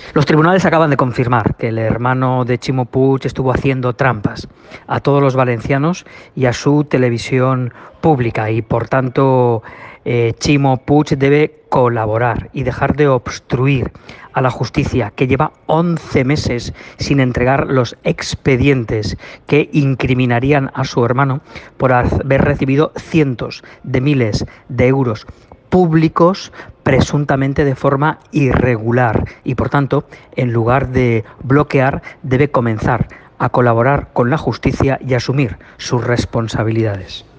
Los tribunales acaban de confirmar que el hermano de Chimo Puig estuvo haciendo trampas a todos los valencianos y a su televisión pública y, por tanto, Chimo Puig debe colaborar y dejar de obstruir a la justicia, que lleva 11 meses sin entregar los expedientes que incriminarían a su hermano por haber recibido cientos de miles de euros públicos presuntamente de forma irregular y, por tanto, en lugar de bloquear, debe comenzar a colaborar con la justicia y asumir sus responsabilidades.